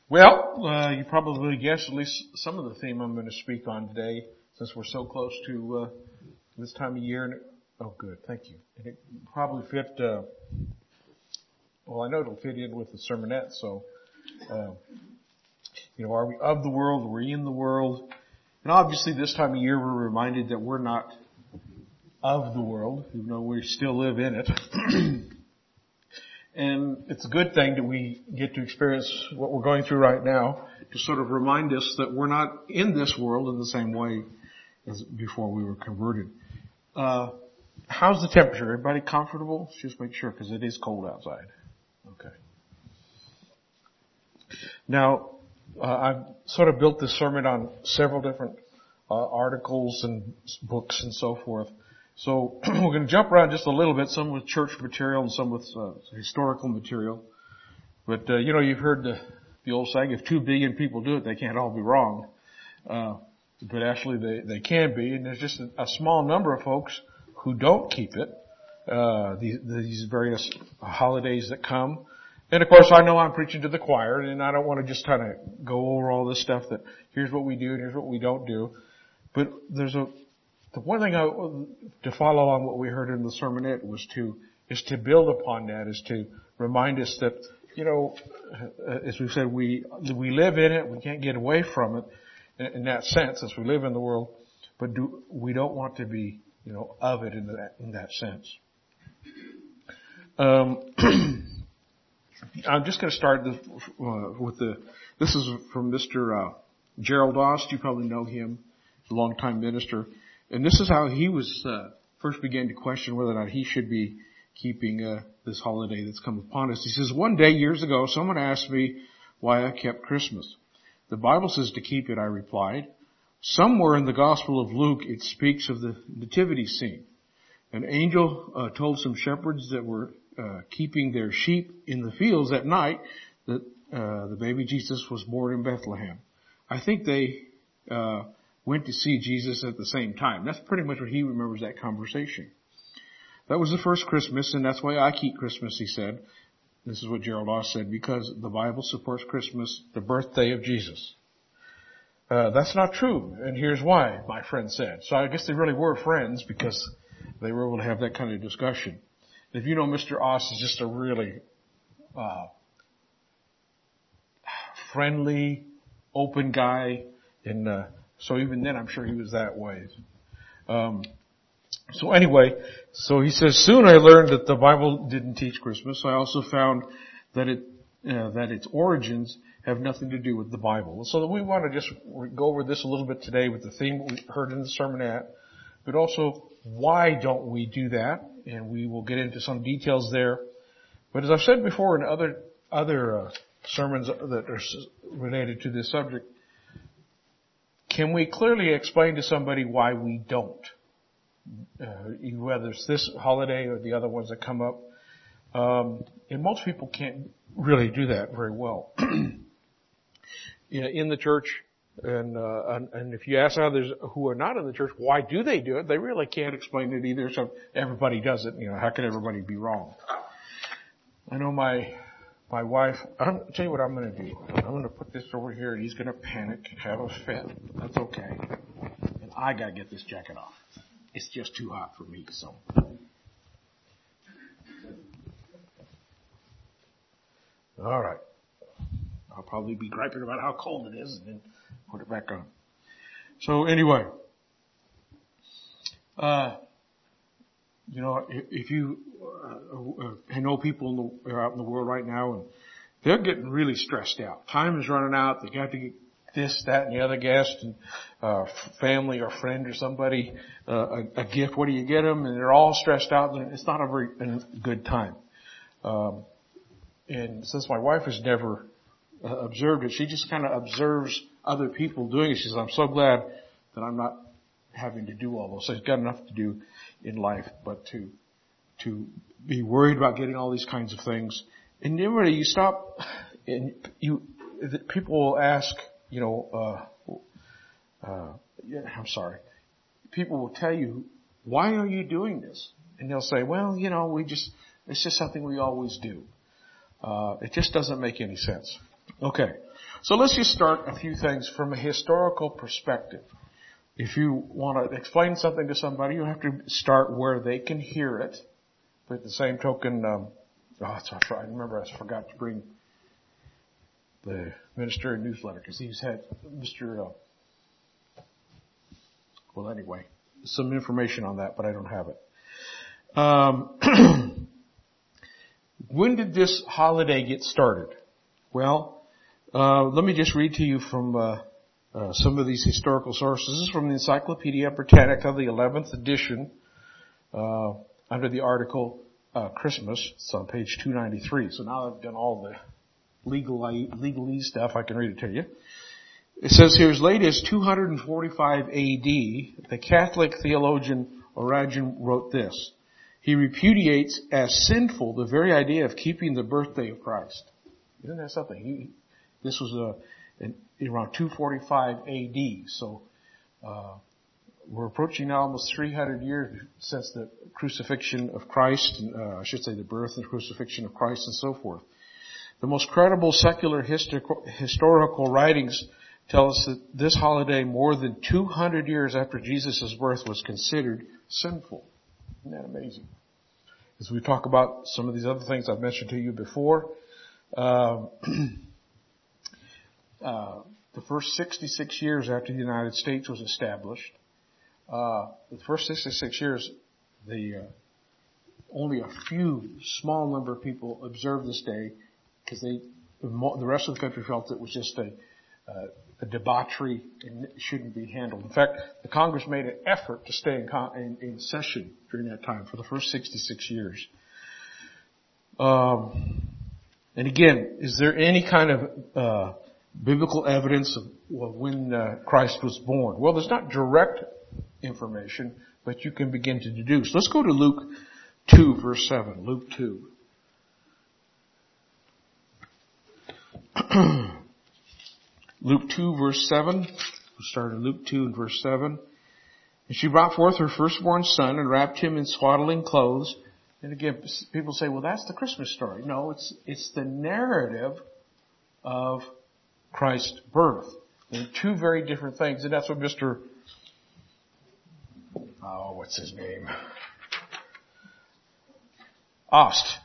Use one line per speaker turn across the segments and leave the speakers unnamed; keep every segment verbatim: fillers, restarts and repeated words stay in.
Well, uh, you probably guessed at least some of the theme I'm going to speak on today, since we're so close to uh, this time of year. And it, oh, good, thank you. And it probably fit. Uh, well, I know it'll fit in with the sermonette. So, uh, you know, are we of the world? Are we in the world? And obviously, this time of year, we're reminded that we're not of the world, even though we still live in it. And it's a good thing that we get to experience what we're going through right now to sort of remind us that we're not in this world in the same way as before we were converted. Uh, how's the temperature? Everybody comfortable? Just make sure, because it is cold outside. Okay. Now, uh, I've sort of built this sermon on several different uh, articles and books and so forth. So we're going to jump around just a little bit, some with church material and some with uh, historical material. But, uh, you know, you've heard the, the old saying, if two billion people do it, they can't all be wrong. Uh, but actually they, they can be, and there's just a, a small number of folks who don't keep it, uh, these, these various holidays that come. And of course I know I'm preaching to the choir, and I don't want to just kind of go over all this stuff that here's what we do and here's what we don't do. But there's a, The one thing I, to follow on what we heard in the sermonette was to, is to build upon that, is to remind us that, you know, as we said, we, we live in it, we can't get away from it in, in that sense as we live in the world, but do, we don't want to be, you know, of it in that, in that sense. Um, I'm just going to start this, uh, with the, this is from Mister Uh, Gerald Ost. You probably know him. He's a longtime minister. And this is how he was uh, first began to question whether or not he should be keeping uh, this holiday that's come upon us. He says, one day years ago, someone asked me why I kept Christmas. The Bible says to keep it, I replied. Somewhere in the Gospel of Luke, it speaks of the nativity scene. An angel uh, told some shepherds that were uh, keeping their sheep in the fields at night that uh, the baby Jesus was born in Bethlehem. I think they uh went to see Jesus at the same time. That's pretty much what he remembers that conversation. That was the first Christmas, and that's why I keep Christmas, he said. This is what Gerald Ost said, because the Bible supports Christmas, the birthday of Jesus. Uh, that's not true, and here's why, my friend said. So I guess they really were friends because they were able to have that kind of discussion. If you know, Mister Ost is just a really uh friendly, open guy, and uh so even then, I'm sure he was that way. Um, so anyway, so he says, soon I learned that the Bible didn't teach Christmas. I also found that it, uh, that its origins have nothing to do with the Bible. So we want to just go over this a little bit today with the theme we heard in the sermonette, but also why don't we do that? And we will get into some details there. But as I've said before in other, other, uh, sermons that are related to this subject, can we clearly explain to somebody why we don't? Uh, whether it's this holiday or the other ones that come up. Um, and most people can't really do that very well. You know, in the church, and, uh, and, and if you ask others who are not in the church, why do they do it? They really can't explain it either. So everybody does it. You know, how can everybody be wrong? I know my My wife, I'll tell you what I'm going to do. I'm going to put this over here, and he's going to panic, have a fit. That's okay. And I got to get this jacket off. It's just too hot for me, so. All right. I'll probably be griping about how cold it is, and then put it back on. So anyway, uh, you know, if, if you, uh, uh, I know people in the, are out in the world right now, and they're getting really stressed out. Time is running out. They got to get this, that, and the other guest, and uh, family or friend or somebody uh, a, a gift. What do you get them? And they're all stressed out. And it's not a very a good time. Um, and since my wife has never uh, observed it, she just kind of observes other people doing it. She says, "I'm so glad that I'm not having to do all those. So I've got enough to do in life, but to to be worried about getting all these kinds of things." And then when you stop, and you people will ask, you know, uh, uh, yeah, I'm sorry. People will tell you, "Why are you doing this?" And they'll say, "Well, you know, we just it's just something we always do." Uh, it just doesn't make any sense. Okay, So let's just start a few things from a historical perspective. If you want to explain something to somebody, you have to start where they can hear it. But at the same token, um, oh, it's, I remember I forgot to bring the ministerial newsletter because he's had Mister Uh, well, anyway, some information on that, but I don't have it. Um, when did this holiday get started? Well, uh, let me just read to you from uh, uh, some of these historical sources. This is from the Encyclopedia Britannica, the eleventh edition, uh, under the article uh, Christmas. It's on page two ninety-three. So now I've done all the legal legalese stuff. I can read it to you. It says here, as late as two forty-five A D, the Catholic theologian Origen wrote this. He repudiates as sinful the very idea of keeping the birthday of Christ. Isn't that something? He, this was a, in, around two forty-five A D. So uh, we're approaching now almost three hundred years since the crucifixion of Christ, uh, I should say the birth and crucifixion of Christ and so forth. The most credible secular histor- historical writings tell us that this holiday, more than two hundred years after Jesus' birth, was considered sinful. Isn't that amazing? As we talk about some of these other things I've mentioned to you before, uh, uh, the first sixty-six years after the United States was established, uh, the first sixty-six years, the uh, only a few small number of people observed this day because they, the rest of the country felt it was just a Uh, a debauchery and it shouldn't be handled. In fact, the Congress made an effort to stay in, con- in, in session during that time for the first sixty-six years. Um, and again, is there any kind of uh, biblical evidence of well, when uh, Christ was born? Well, there's not direct information, but you can begin to deduce. Let's go to Luke two, verse seven. Luke two. Luke two, verse seven. We'll start in Luke two and verse seven. And she brought forth her firstborn son and wrapped him in swaddling clothes. And again, people say, well, that's the Christmas story. No, it's, it's the narrative of Christ's birth. They're two very different things. And that's what Mister Oh, what's his name? Ost.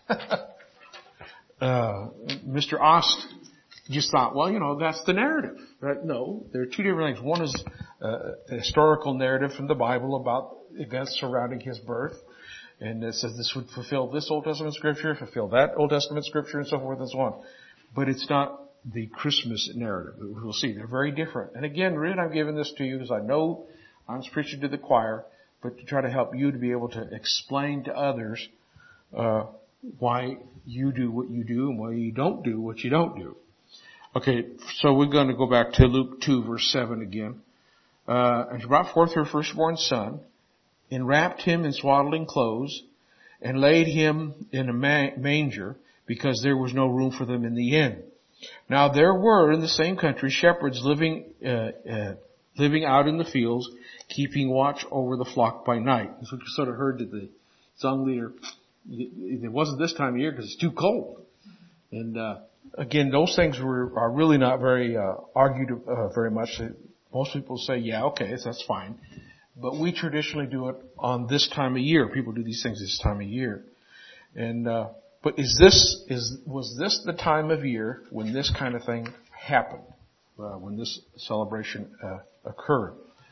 uh, Mister Ost just thought, well, you know, that's the narrative, right? No, there are two different things. One is uh, a historical narrative from the Bible about events surrounding his birth. And it says this would fulfill this Old Testament scripture, fulfill that Old Testament scripture, and so forth and so on. But it's not the Christmas narrative. We'll see. They're very different. And again, the reason I'm giving this to you is I know I'm preaching to the choir, but to try to help you to be able to explain to others uh why you do what you do and why you don't do what you don't do. Okay, so we're going to go back to Luke two, verse seven again. Uh, and she brought forth her firstborn son, and wrapped him in swaddling clothes, and laid him in a ma- manger, because there was no room for them in the inn. Now there were in the same country shepherds living uh, uh, living out in the fields, keeping watch over the flock by night. So we sort of heard that the song leader, it wasn't this time of year because it's too cold. And uh again, those things were are really not very uh, argued uh, very much. Most people say, yeah, okay, so that's fine. But we traditionally do it on this time of year. People do these things this time of year. And uh but is this is was this the time of year when this kind of thing happened? Uh, when this celebration uh, occurred?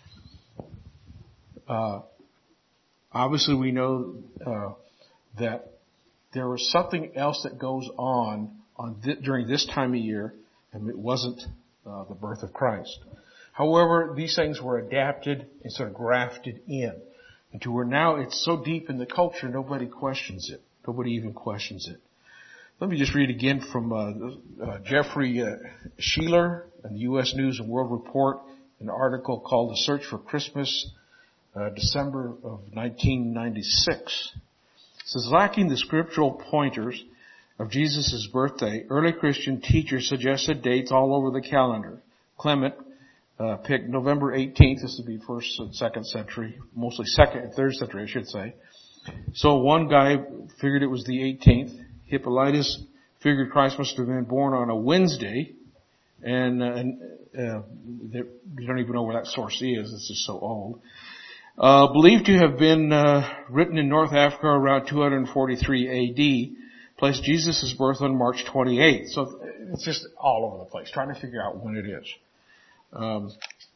Uh obviously, we know uh that there was something else that goes on on th- during this time of year, and it wasn't uh, the birth of Christ. However, these things were adapted and sort of grafted in, and to where now it's so deep in the culture, nobody questions it. Nobody even questions it. Let me just read again from uh, uh, Jeffrey uh, Sheeler in the U S News and World Report, an article called "The Search for Christmas," uh, December of nineteen ninety-six. It says, lacking the scriptural pointers of Jesus' birthday, early Christian teachers suggested dates all over the calendar. Clement uh, picked November eighteenth. This would be first and second century, mostly second and third century, I should say. So one guy figured it was the eighteenth. Hippolytus figured Christ must have been born on a Wednesday. And, uh, and uh, you don't even know where that source is. It's just so old. Uh, believed to have been uh, written in North Africa around two forty-three A D, placed Jesus' birth on March twenty-eighth. So it's just all over the place, trying to figure out when it is. Um,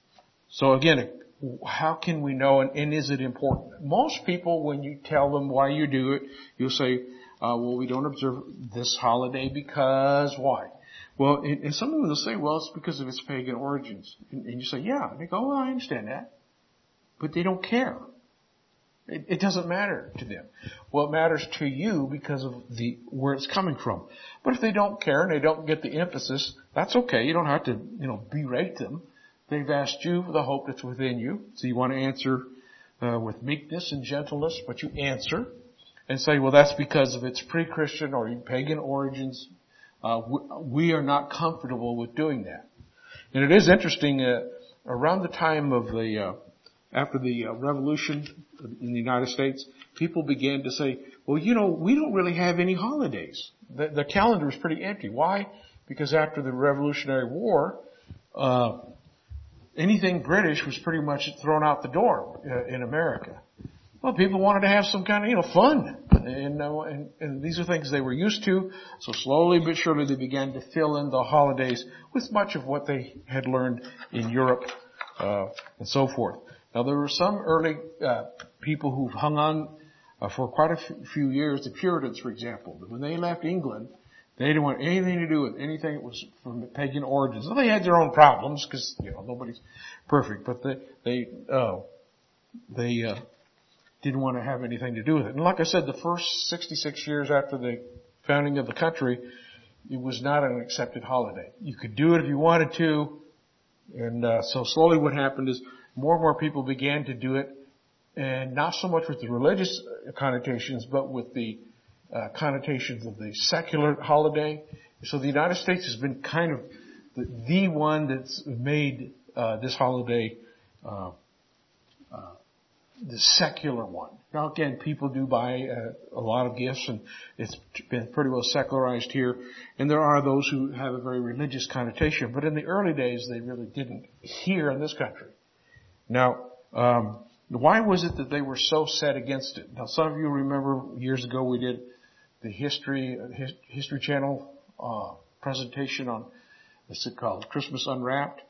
so again, how can we know, and, and is it important? Most people, when you tell them why you do it, you'll say, uh, well, we don't observe this holiday because why? Well, and, and some of them will say, well, it's because of its pagan origins. And, and you say, yeah. And they go, well, I understand that. But they don't care. It, it doesn't matter to them. Well, it matters to you because of the where it's coming from. But if they don't care and they don't get the emphasis, that's okay. You don't have to, you know, berate them. They've asked you for the hope that's within you. So you want to answer uh, with meekness and gentleness, but you answer and say, well, that's because of its pre-Christian or pagan origins. Uh, we are not comfortable with doing that. And it is interesting, uh, around the time of the, uh, after the uh, revolution in the United States, people began to say, well, you know, we don't really have any holidays. The, the calendar is pretty empty. Why? Because after the Revolutionary War, uh, anything British was pretty much thrown out the door uh, in America. Well, people wanted to have some kind of, you know, fun. And, uh, and, and these are things they were used to. So slowly but surely they began to fill in the holidays with much of what they had learned in Europe, uh, and so forth. Now there were some early, uh, people who hung on, uh, for quite a f- few years, the Puritans, for example. When they left England, they didn't want anything to do with anything that was from pagan origins. Well, they had their own problems because, you know, nobody's perfect, but they, they, uh, they, uh, didn't want to have anything to do with it. And like I said, the first sixty-six years after the founding of the country, it was not an accepted holiday. You could do it if you wanted to. And, uh, so slowly what happened is more and more people began to do it, and not so much with the religious connotations, but with the uh, connotations of the secular holiday. So the United States has been kind of the, the one that's made uh, this holiday uh, uh, the secular one. Now again, people do buy uh, a lot of gifts, and it's been pretty well secularized here. And there are those who have a very religious connotation, but in the early days they really didn't here in this country. Now, um, why was it that they were so set against it? Now, some of you remember years ago we did the History his, History Channel uh, presentation on, what's it called, Christmas Unwrapped.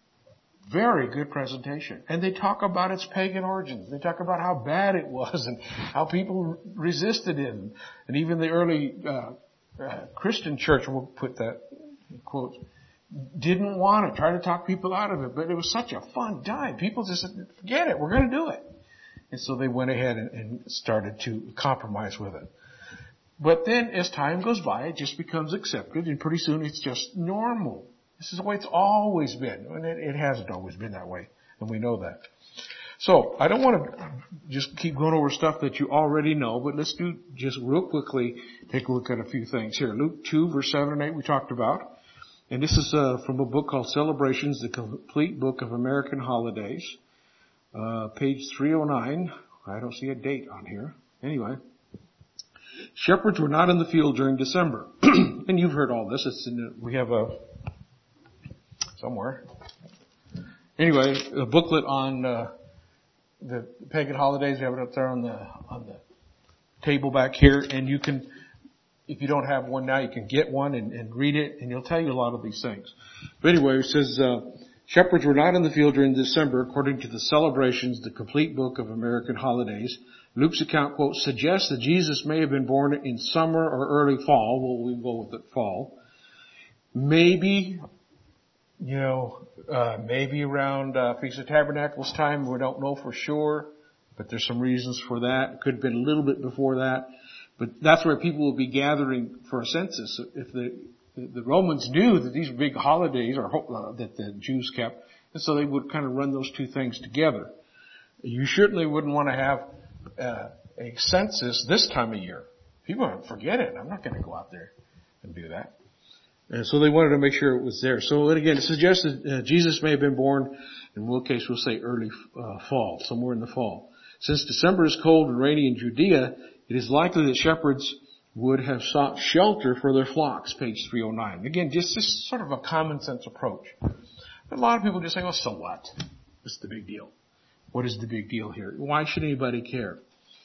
Very good presentation. And they talk about its pagan origins. They talk about how bad it was and how people resisted it. And even the early uh, uh, Christian church, we'll put that in quotes, didn't want to try to talk people out of it, but it was such a fun time. People just said, forget it, we're going to do it. And so they went ahead and, and started to compromise with it. But then as time goes by, it just becomes accepted, and pretty soon it's just normal. This is the way it's always been, and it, it hasn't always been that way, and we know that. So I don't want to just keep going over stuff that you already know, but let's do just real quickly take a look at a few things here. Luke two, verse seven and eight we talked about. And this is uh, from a book called Celebrations, the Complete Book of American Holidays, uh, page three oh nine. I don't see a date on here. Anyway, shepherds were not in the field during December. And you've heard all this. It's in the, we have a, somewhere. Anyway, a booklet on uh, the pagan holidays. We have it up there on the on the table back here, and you can, if you don't have one now, you can get one and, and read it, and it'll tell you a lot of these things. But anyway, it says, uh, shepherds were not in the field during December, according to the Celebrations, the Complete Book of American Holidays. Luke's account, quote, suggests that Jesus may have been born in summer or early fall. Well, we'll go with it, fall. Maybe, you know, uh, maybe around uh, Feast of Tabernacles time. We don't know for sure, but there's some reasons for that. It could have been a little bit before that. But that's where people will be gathering for a census. If the the Romans knew that these big holidays are uh, that the Jews kept, and so they would kind of run those two things together. You certainly wouldn't want to have uh, a census this time of year. People would forget it. I'm not going to go out there and do that. And so they wanted to make sure it was there. So again, it suggests that uh, Jesus may have been born, in one case we'll say early uh, fall, somewhere in the fall. Since December is cold and rainy in Judea, it is likely that shepherds would have sought shelter for their flocks, page three oh nine. Again, just, just sort of a common sense approach. A lot of people just say, oh, so what? What's the big deal? What is the big deal here? Why should anybody care?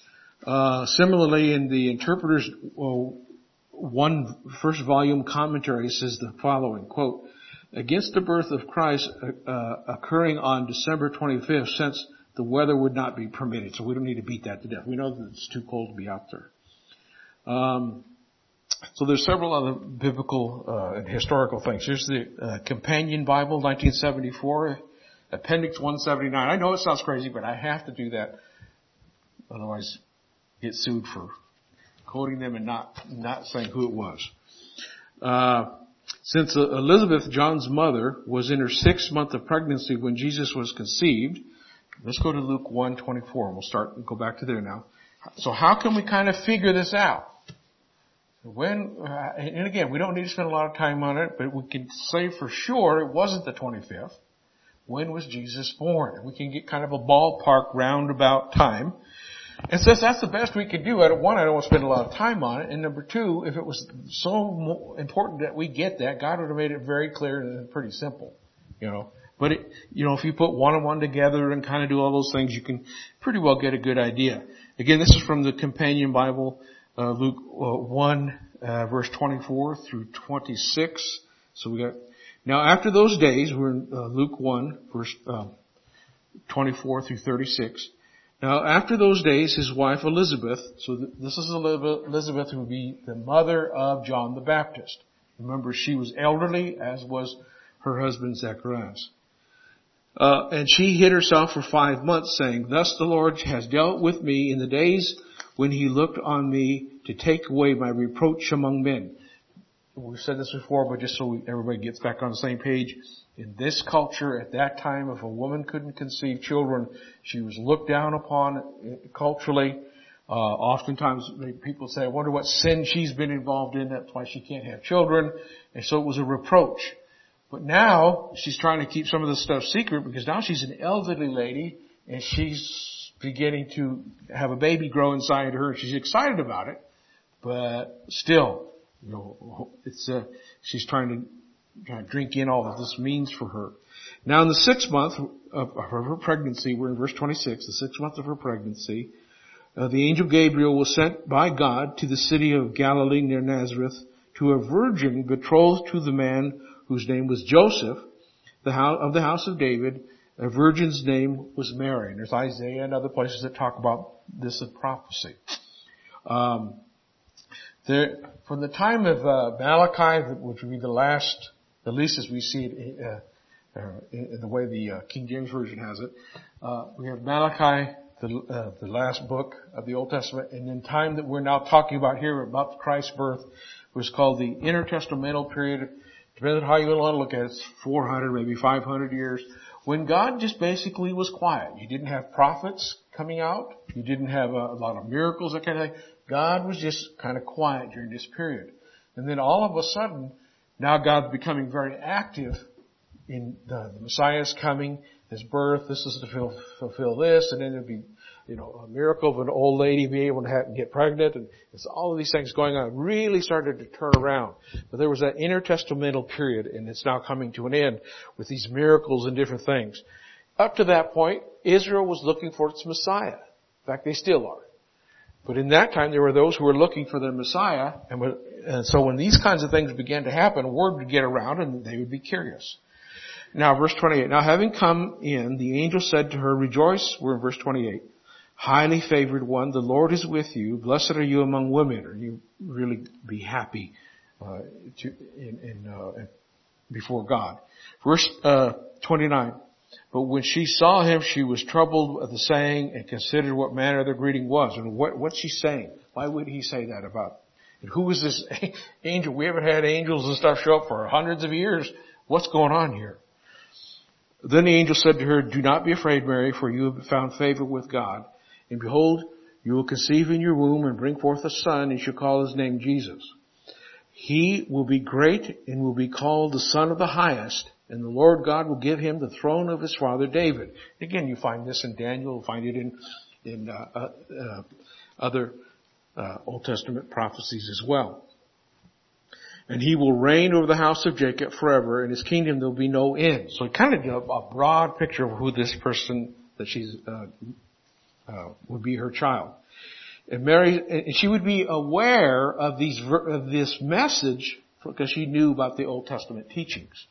Uh, similarly, in the Interpreter's uh, one first volume commentary says the following, quote, against the birth of Christ uh, uh, occurring on December twenty-fifth, since the weather would not be permitted. So we don't need to beat that to death. We know that it's too cold to be out there. Um, so there's several other biblical uh, and historical things. Here's the uh, Companion Bible, nineteen seventy-four, Appendix one seventy-nine. I know it sounds crazy, but I have to do that. Otherwise, get sued for quoting them and not not saying who it was. Uh, since uh, Elizabeth, John's mother, was in her sixth month of pregnancy when Jesus was conceived, let's go to Luke one twenty-four. We'll start and go back to there now. So how can we kind of figure this out? When, uh, and again, we don't need to spend a lot of time on it, but we can say for sure it wasn't the twenty-fifth. When was Jesus born? We can get kind of a ballpark roundabout time. And since that's the best we can do, I don't, one, I don't want to spend a lot of time on it. And number two, if it was so important that we get that, God would have made it very clear and pretty simple, you know. But it, you know, if you put one and one together and kind of do all those things, you can pretty well get a good idea. Again, this is from the Companion Bible, uh, Luke uh, one, uh, verse twenty-four through twenty-six. So we got, now after those days, we're in uh, Luke one, verse uh, twenty-four through thirty-six. Now after those days, his wife Elizabeth, so th- this is Elizabeth who would be the mother of John the Baptist. Remember, she was elderly, as was her husband Zacharias. Uh, and she hid herself for five months, saying, thus the Lord has dealt with me in the days when he looked on me to take away my reproach among men. We've said this before, but just so we, everybody gets back on the same page. In this culture, at that time, if a woman couldn't conceive children, she was looked down upon culturally. Uh, oftentimes people say, I wonder what sin she's been involved in. That's why she can't have children. And so it was a reproach. But now she's trying to keep some of this stuff secret because now she's an elderly lady and she's beginning to have a baby grow inside her and she's excited about it. But still, you know, it's, uh, she's trying to, trying to drink in all that this means for her. Now in the sixth month of, of her pregnancy, we're in verse twenty-six, the sixth month of her pregnancy, uh, the angel Gabriel was sent by God to the city of Galilee near Nazareth to a virgin betrothed to the man whose name was Joseph, the house, of the house of David. A virgin's name was Mary. And there's Isaiah and other places that talk about this in prophecy. Um, there, from the time of uh, Malachi, which would be the last, at least as we see it uh, uh, in the way the uh, King James Version has it, uh, we have Malachi, the, uh, the last book of the Old Testament, and in time that we're now talking about here about Christ's birth was called the intertestamental period. Depends on how you want to look at it. It's four hundred, maybe five hundred years. When God just basically was quiet. You didn't have prophets coming out. You didn't have a, a lot of miracles, that kind of thing. God was just kind of quiet during this period. And then all of a sudden, now God's becoming very active in the, the Messiah's coming, his birth. This is to fulfill, fulfill this. And then there'd be, you know, a miracle of an old lady being able to have, get pregnant. And it's all of these things going on. It really started to turn around. But there was that intertestamental period, and it's now coming to an end with these miracles and different things. Up to that point, Israel was looking for its Messiah. In fact, they still are. But in that time, there were those who were looking for their Messiah. And, and so when these kinds of things began to happen, word would get around and they would be curious. Now, verse twenty-eight. Now, having come in, the angel said to her, rejoice. We're in verse twenty-eight. Highly favored one, the Lord is with you. Blessed are you among women. Or you really be happy uh, to, in, in, uh, before God. Verse uh, twenty-nine. But when she saw him, she was troubled at the saying and considered what manner the greeting was. And what, what's she saying? Why would he say that about? And who is this angel? We haven't had angels and stuff show up for hundreds of years. What's going on here? Then the angel said to her, do not be afraid, Mary, for you have found favor with God. And behold, you will conceive in your womb and bring forth a son, and shall call his name Jesus. He will be great and will be called the Son of the Highest. And the Lord God will give him the throne of his father David. Again, you find this in Daniel. You find it in in uh, uh, other uh, Old Testament prophecies as well. And he will reign over the house of Jacob forever. In his kingdom there will be no end. So kind of a, a broad picture of who this person that she's uh, uh, would be her child. And Mary, and she would be aware of these of this message because she knew about the Old Testament teachings.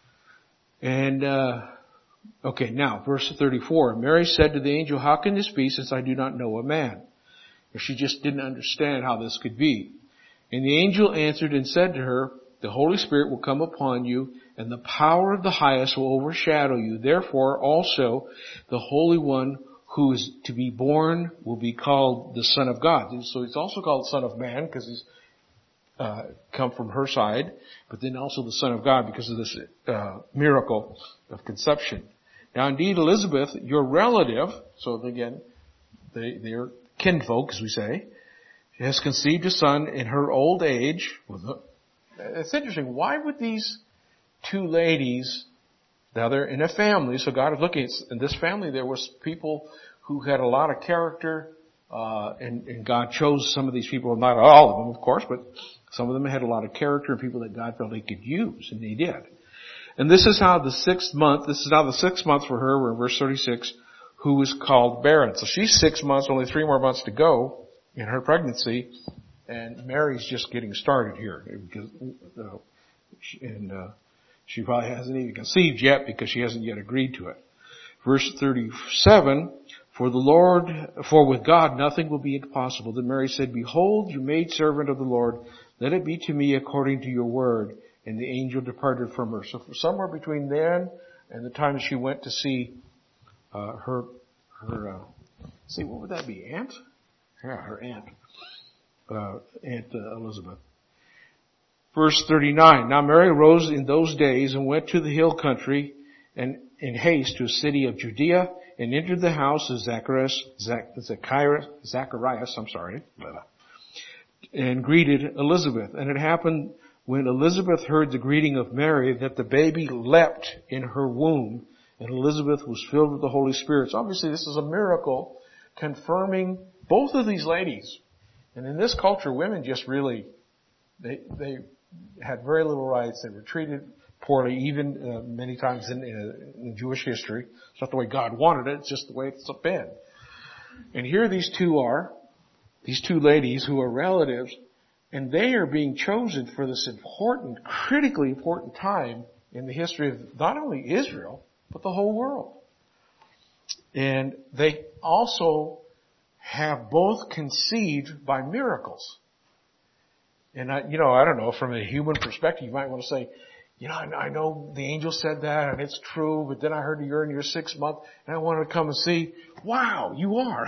And uh, okay, now verse thirty-four. Mary said to the angel, "How can this be, since I do not know a man?" And she just didn't understand how this could be. And the angel answered and said to her, "The Holy Spirit will come upon you, and the power of the highest will overshadow you. Therefore also the Holy One who is to be born will be called the Son of God." So he's also called Son of Man because he's uh, come from her side, but then also the Son of God because of this uh, miracle of conception. Now indeed Elizabeth, your relative, so again, they, they're kinfolk as we say, has conceived a son in her old age. It's interesting. Why would these two ladies, now they're in a family, so God is looking, in this family there was people who had a lot of character, uh, and, and God chose some of these people, not all of them of course, but some of them had a lot of character and people that God felt He could use, and He did. And this is how the sixth month, this is now the sixth month for her, we're in verse thirty-six, who was called barren. So she's six months, only three more months to go in her pregnancy, and Mary's just getting started here because, uh, and uh, she probably hasn't even conceived yet because she hasn't yet agreed to it. Verse thirty-seven, for the Lord, for with God nothing will be impossible. Then Mary said, "Behold, your maidservant of the Lord, let it be to me according to your word." And the angel departed from her. So for somewhere between then and the time she went to see uh, her, her, uh, see, what would that be, aunt? Yeah, her aunt, uh, Aunt uh, Elizabeth. Verse thirty-nine, now Mary rose in those days and went to the hill country and in haste to a city of Judea and entered the house of Zacharias, Zach, Zacharias, Zacharias, I'm sorry, and greeted Elizabeth. And it happened when Elizabeth heard the greeting of Mary that the baby leapt in her womb, and Elizabeth was filled with the Holy Spirit. So obviously this is a miracle confirming both of these ladies. And in this culture, women just really, they they had very little rights. They were treated poorly, even uh, many times in, in, in Jewish history. It's not the way God wanted it. It's just the way it's been. And here these two are, these two ladies who are relatives, and they are being chosen for this important, critically important time in the history of not only Israel, but the whole world. And they also have both conceived by miracles. And I, you know, I don't know, from a human perspective, you might want to say, you know, I know the angel said that and it's true, but then I heard you're in your sixth month and I wanted to come and see, wow, you are.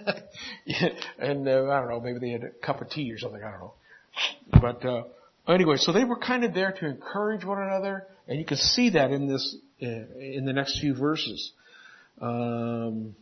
And uh, I don't know, maybe they had a cup of tea or something, I don't know. But uh, anyway, so they were kind of there to encourage one another, and you can see that in this, uh, in the next few verses. Um,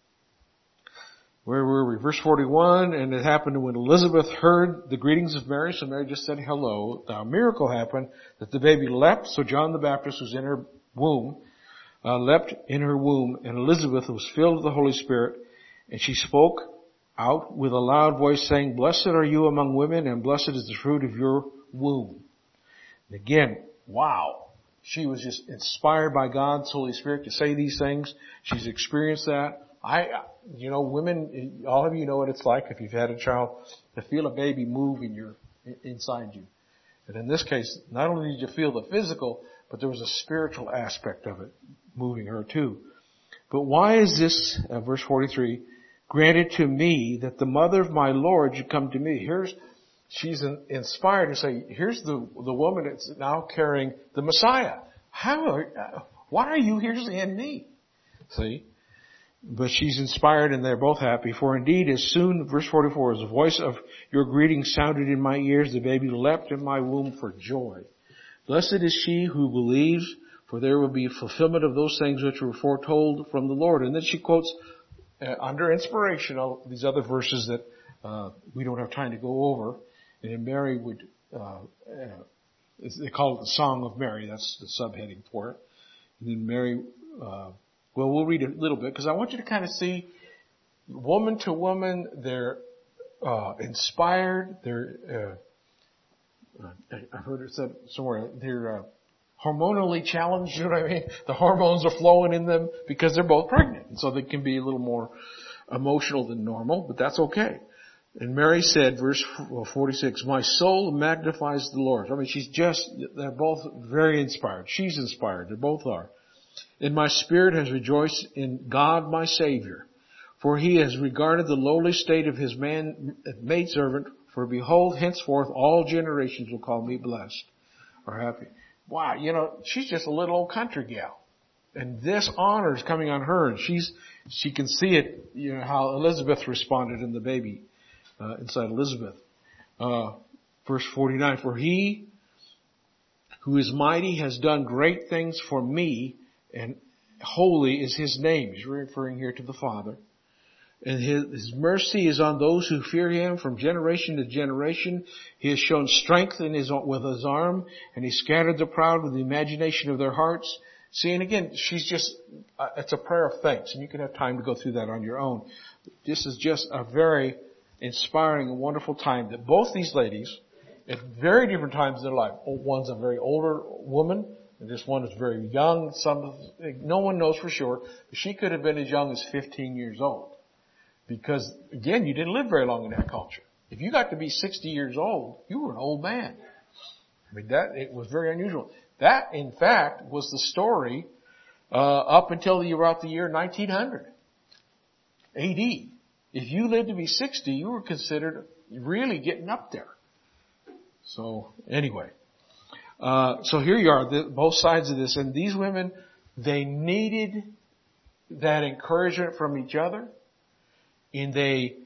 Where were we? Verse forty-one, and it happened when Elizabeth heard the greetings of Mary, so Mary just said hello. Now a miracle happened that the baby leapt, so John the Baptist was in her womb, uh, leapt in her womb, and Elizabeth was filled with the Holy Spirit, and she spoke out with a loud voice saying, "Blessed are you among women, and blessed is the fruit of your womb." And again, wow. She was just inspired by God's Holy Spirit to say these things. She's experienced that. I, you know, women, all of you know what it's like if you've had a child, to feel a baby move in your, inside you. And in this case, not only did you feel the physical, but there was a spiritual aspect of it moving her too. But why is this, uh, verse forty-three, granted to me that the mother of my Lord should come to me? Here's, she's in, inspired to say, here's the, the woman that's now carrying the Messiah. How are, uh, why are you here seeing me? See? But she's inspired and they're both happy. For indeed, as soon, verse forty-four, as the voice of your greeting sounded in my ears, the baby leapt in my womb for joy. Blessed is she who believes, for there will be fulfillment of those things which were foretold from the Lord. And then she quotes, uh, under inspiration, all these other verses that uh, we don't have time to go over. And then Mary would, uh, uh, they call it the Song of Mary. That's the subheading for it. And then Mary, uh, well, we'll read a little bit because I want you to kind of see woman to woman, they're uh, inspired. They're, uh, I've heard it said somewhere, they're uh, hormonally challenged, you know what I mean? The hormones are flowing in them because they're both pregnant. And so they can be a little more emotional than normal, but that's okay. And Mary said, verse forty-six, my soul magnifies the Lord. I mean, she's just, they're both very inspired. She's inspired. They both are. And my spirit has rejoiced in God my Savior, for he has regarded the lowly state of his man, maidservant. For behold, henceforth all generations will call me blessed or happy. Wow, you know, she's just a little old country gal. And this honor is coming on her, and she's, she can see it, you know, how Elizabeth responded in the baby, uh, inside Elizabeth. Uh, verse forty-nine, for he who is mighty has done great things for me, and holy is his name. He's referring here to the Father. And his, his mercy is on those who fear him from generation to generation. He has shown strength in his, with his arm, and he scattered the proud with the imagination of their hearts. See, and again, she's just, uh, it's a prayer of thanks, and you can have time to go through that on your own. This is just a very inspiring and wonderful time that both these ladies, at very different times in their life, one's a very older woman, and this one is very young. Some, no one knows for sure, but she could have been as young as fifteen years old. Because, again, you didn't live very long in that culture. If you got to be sixty years old, you were an old man. I mean, that, it was very unusual. That, in fact, was the story, uh, up until about the year nineteen hundred A D. If you lived to be sixty, you were considered really getting up there. So, anyway. Uh, so here you are, the, both sides of this. And these women, they needed that encouragement from each other. And they,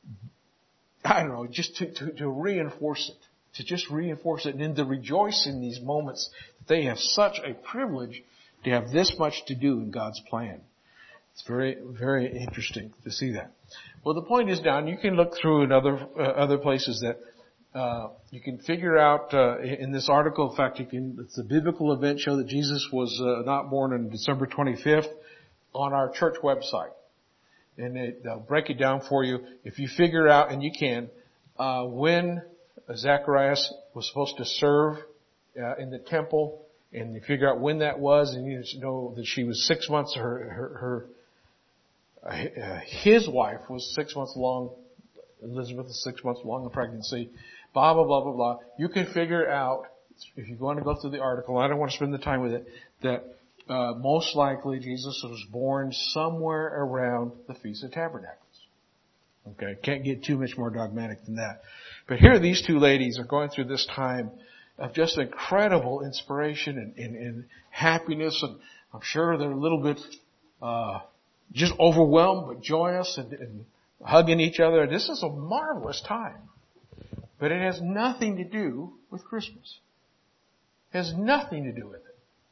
I don't know, just to, to, to reinforce it, to just reinforce it, and then to rejoice in these moments that they have such a privilege to have this much to do in God's plan. It's very, very interesting to see that. Well, the point is, now, you can look through in other, uh, other places that, uh, you can figure out, uh, in this article, in fact, you can, it's a biblical event show that Jesus was, uh, not born on December twenty-fifth on our church website. And it, they'll break it down for you. If you figure out, and you can, uh, when Zacharias was supposed to serve uh, in the temple, and you figure out when that was, and you know that she was six months, her, her, her uh, his wife was six months along, Elizabeth was six months along in pregnancy, blah, blah, blah, blah, blah. You can figure out, if you want to go through the article, I don't want to spend the time with it, that Uh, most likely Jesus was born somewhere around the Feast of Tabernacles. Okay, can't get too much more dogmatic than that. But here these two ladies are going through this time of just incredible inspiration and, and, and happiness, and I'm sure they're a little bit uh just overwhelmed but joyous and, and hugging each other. This is a marvelous time. But it has nothing to do with Christmas. It has nothing to do with it.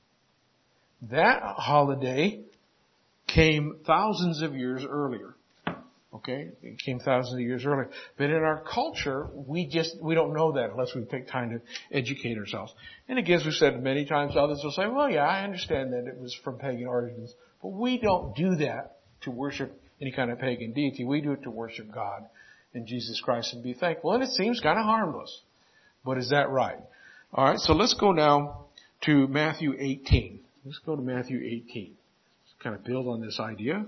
That holiday came thousands of years earlier. Okay? It came thousands of years earlier. But in our culture, we just, we don't know that unless we take time to educate ourselves. And again, as we've said many times, others will say, well, yeah, I understand that it was from pagan origins. But we don't do that to worship any kind of pagan deity. We do it to worship God and Jesus Christ and be thankful. And it seems kind of harmless. But is that right? All right, so let's go now to Matthew eighteen. Let's go to Matthew eighteen. Let's kind of build on this idea.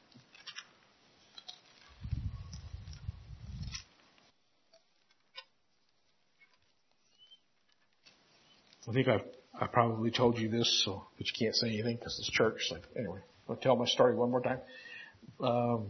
I think I've, I probably told you this, so, but you can't say anything because it's church. So anyway, I'll tell my story one more time. Um,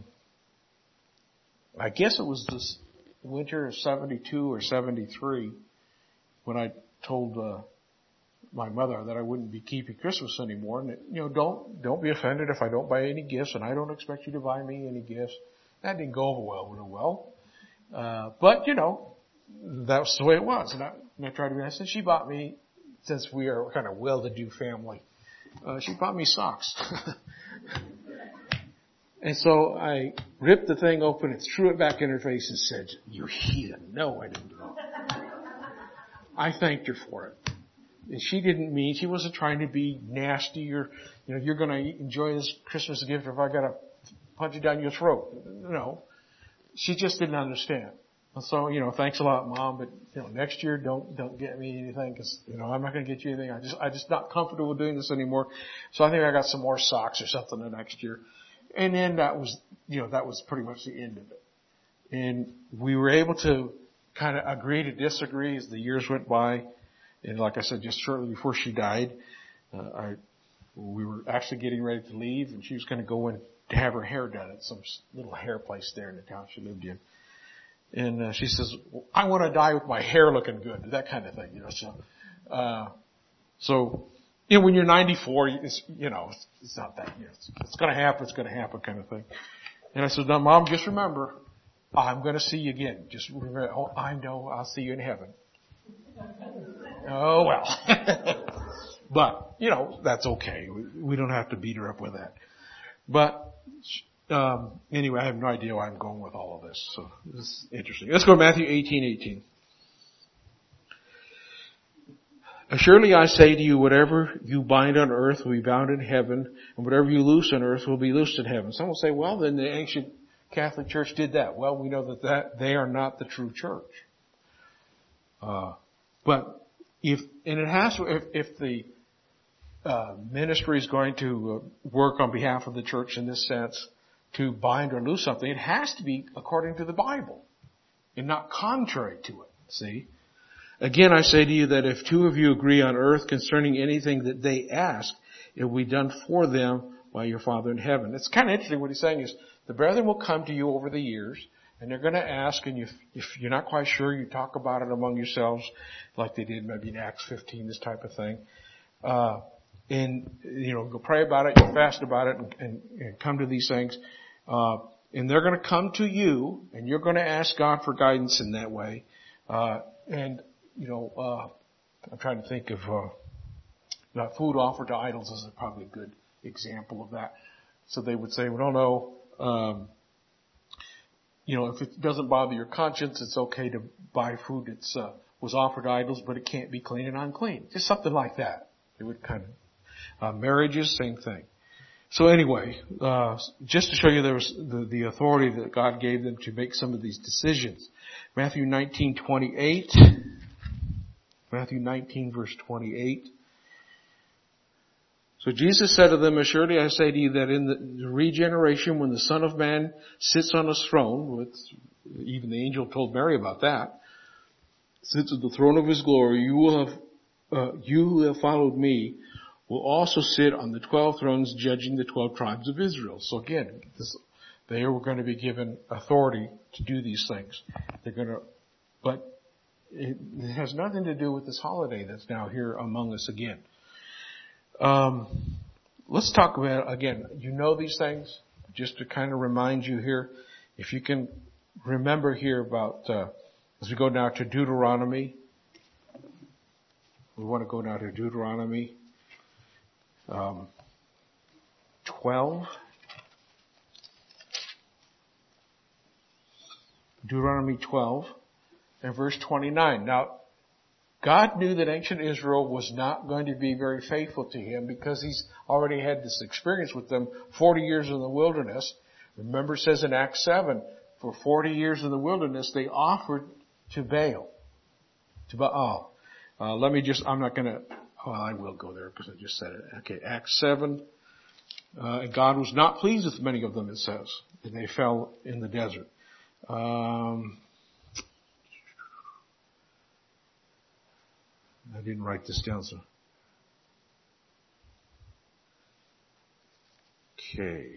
I guess it was this winter of seventy-two or seventy-three when I told uh, my mother that I wouldn't be keeping Christmas anymore. And, you know, don't, don't be offended if I don't buy any gifts, and I don't expect you to buy me any gifts. That didn't go over well, real well. Uh, but, you know, that's the way it was. And I, and I tried to be nice. And she bought me, since we are kind of well-to-do family, uh, she bought me socks. And so I ripped the thing open and threw it back in her face and said, "You heathen." No, I didn't do it. I thanked her for it. And she didn't mean, she wasn't trying to be nasty or, you know, you're going to enjoy this Christmas gift if I got to punch it down your throat. No. She just didn't understand. So, you know, thanks a lot, Mom, but, you know, next year don't, don't get me anything because, you know, I'm not going to get you anything. I just, I just not comfortable doing this anymore. So I think I got some more socks or something the next year. And then that was, you know, that was pretty much the end of it. And we were able to kind of agree to disagree as the years went by. And like I said, just shortly before she died, uh, I, we were actually getting ready to leave and she was going to go in to have her hair done at some little hair place there in the town she lived in. And uh, she says, well, I want to die with my hair looking good, that kind of thing, you know. So, uh, so, you know, when you're ninety-four, it's, you know, it's, it's not that, you know, it's, it's going to happen, it's going to happen kind of thing. And I said, no, Mom, just remember, I'm going to see you again. Just remember, oh, I know, I'll see you in heaven. Oh, well. But, you know, that's okay. We, we don't have to beat her up with that. But, Um, anyway, I have no idea why I'm going with all of this, so this is interesting. Let's go to Matthew eighteen eighteen. Surely I say to you, whatever you bind on earth will be bound in heaven, and whatever you loose on earth will be loosed in heaven. Some will say, well, then the ancient Catholic Church did that. Well, we know that, that they are not the true church. Uh, but if, and it has to, if, if the uh, ministry is going to uh, work on behalf of the church in this sense, to bind or loose something, it has to be according to the Bible and not contrary to it. See? Again, I say to you that if two of you agree on earth concerning anything that they ask, it will be done for them by your Father in heaven. It's kind of interesting what he's saying is the brethren will come to you over the years and they're going to ask, and you, if you're not quite sure, you talk about it among yourselves like they did maybe in Acts fifteen, this type of thing. Uh, and, you know, go pray about it, you fast about it, and, and, and come to these things. Uh, and they're going to come to you, and you're going to ask God for guidance in that way. Uh, and, you know, uh, I'm trying to think of, uh, not food offered to idols is probably a good example of that. So they would say, well, no, no, um, you know, if it doesn't bother your conscience, it's okay to buy food that's, uh, was offered to idols, but it can't be clean and unclean. Just something like that. It would kind of, uh, marriages, same thing. So anyway, uh, just to show you there was the, the authority that God gave them to make some of these decisions. Matthew nineteen twenty-eight. Matthew nineteen verse twenty-eight. So Jesus said to them, assuredly I say to you that in the regeneration, when the Son of Man sits on his throne, with, even the angel told Mary about that, sits at the throne of his glory, you will have, uh, you who have followed me, will also sit on the twelve thrones judging the twelve tribes of Israel. So again, this, they were going to be given authority to do these things. They're going to, but it, it has nothing to do with this holiday that's now here among us again. Um, let's talk about, again, you know these things, just to kind of remind you here, if you can remember here about, uh, as we go now to Deuteronomy, we want to go now to Deuteronomy Um, twelve. Deuteronomy twelve and verse twenty-nine. Now, God knew that ancient Israel was not going to be very faithful to Him because He's already had this experience with them forty years in the wilderness. Remember it says in Acts seven, for forty years in the wilderness they offered to Baal, to Baal. Uh, let me just, I'm not going to, well, I will go there because I just said it. Okay, Acts seven. Uh, and God was not pleased with many of them, it says. And they fell in the desert. Um, I didn't write this down, so. Okay.